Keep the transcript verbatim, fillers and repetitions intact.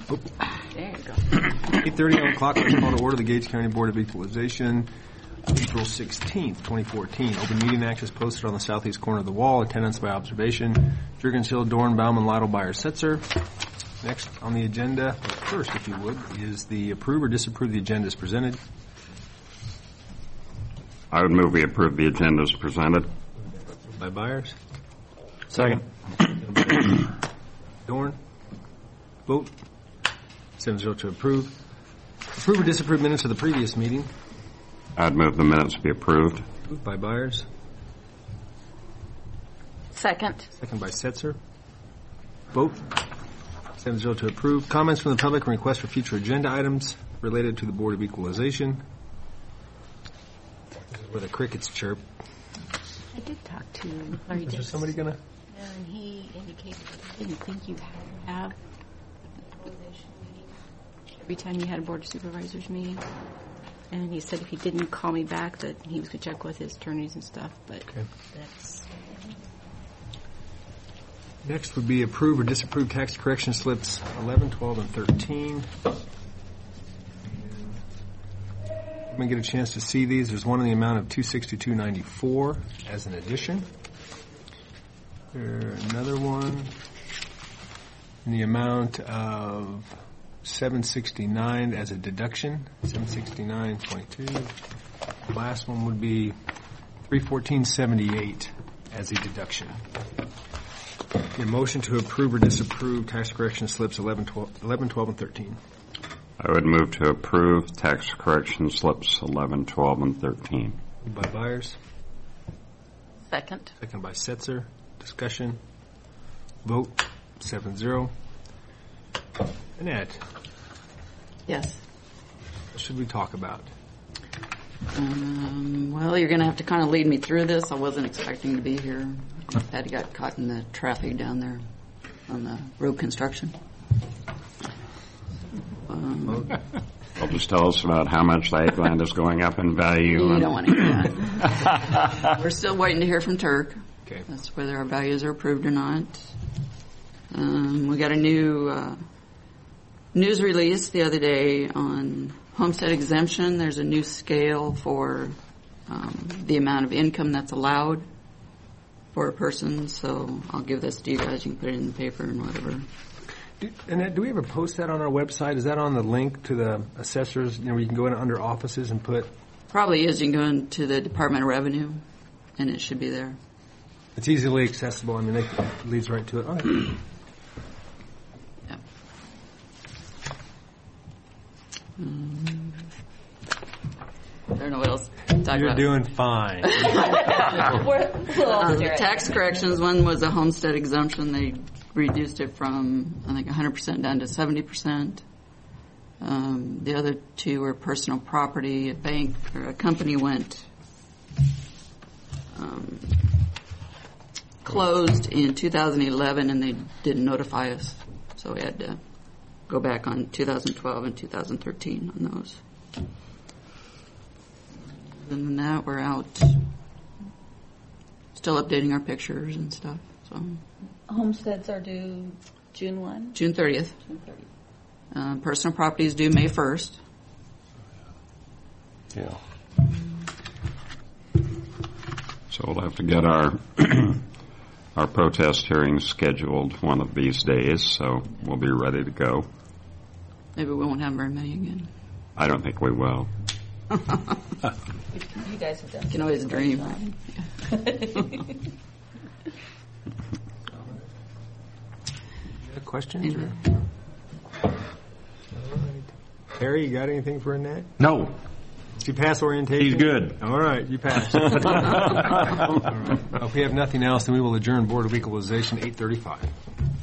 There you go. eight thirty on the clock. Let's call to order the Gates County Board of Equalization, April sixteenth, twenty fourteen. Open Meeting Act is posted on the southeast corner of the wall. Attendance by observation. Jurgens, Hill, Dorn, Bauman, Lytle, Beyer, Setzer. Next on the agenda, first, if you would, is the approve or disapprove the agenda as presented. I would move we approve the agenda as presented. By Byers. Second. Dorn. Vote. seven zero to approve. Approve or disapprove minutes of the previous meeting. I'd move the minutes be approved. Moved by Byers. Second. Second by Setzer. Vote. seven zero to approve. Comments from the public and requests for future agenda items related to the Board of Equalization. This is where the crickets chirp. I did talk to Larry Is there Dix. somebody going to? And he indicated that he didn't think you had to have a equalization meeting every time you had a Board of Supervisors meeting. And he said if he didn't call me back that he was going to check with his attorneys and stuff. But Okay. that's... Next would be approve or disapprove tax correction slips eleven, twelve, and thirteen. Let me get a chance to see these. There's one in the amount of two sixty-two ninety-four as an addition. There's another one in the amount of seven sixty-nine as a deduction, seven sixty-nine twenty-two. The last one would be three fourteen seventy-eight as a deduction. Your motion to approve or disapprove tax correction slips eleven, twelve, eleven, twelve, and thirteen. I would move to approve tax correction slips eleven, twelve, and thirteen. Moved by Byers. Second. Second by Setzer. Discussion. Vote. seven zero. Annette, Yes. what should we talk about? Um, well, you're going to have to kind of lead me through this. I wasn't expecting to be here. Patty got caught in the traffic down there on the road construction. Um, Well, just tell us about how much the land is going up in value. you and- don't want to hear that. We're still waiting to hear from Turk. Okay. That's whether our values are approved or not. Um, we got a new uh, news release the other day on homestead exemption. There's a new scale for um, the amount of income that's allowed for a person. So I'll give this to you guys. You can put it in the paper and whatever. Do, Annette, do we ever post that on our website? Is that on the link to the assessors, you know, where you can go in under offices and put? Probably is. You can go into the Department of Revenue, and it should be there. It's easily accessible. I mean, it leads right to it. All right. Yeah. Um, I don't know what else to talk You're about. doing fine. Uh, the tax corrections, one was a homestead exemption. They reduced it from, I think, one hundred percent down to seventy percent. Um, the other two were personal property. A bank or a company went um, closed in two thousand eleven, and they didn't notify us. So we had to go back on two thousand twelve and two thousand thirteen on those. Other than that, we're out still updating our pictures and stuff. So Homesteads are due June first? June thirtieth. June thirtieth. Uh, personal properties due May first. Yeah. So we'll have to get our our protest hearings scheduled one of these days, so we'll be ready to go. Maybe we won't have very many again. I don't think we will. You guys have done. You can always dream, right? Questions? Or? All right. Harry, you got anything for Annette? No. Did you pass orientation? He's good. All right, you passed. All right. If we have nothing else, then we will adjourn Board of Equalization eight thirty-five.